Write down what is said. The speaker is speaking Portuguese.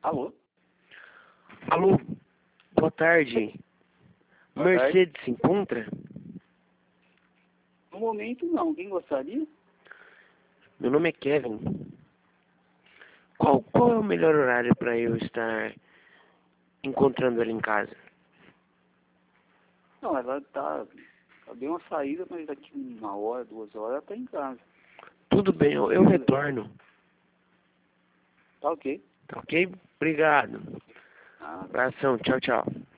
Alô? Alô, boa tarde. Boa Mercedes se encontra? No momento não. Quem gostaria? Meu nome é Kevin. Qual é o melhor horário para eu estar encontrando ela em casa? Não, ela tá... Ela deu uma saída, mas daqui 1 hora, 2 horas ela tá em casa. Tudo bem, eu retorno. Tá ok. Tá ok? Obrigado. Ah. Abração, tchau, tchau.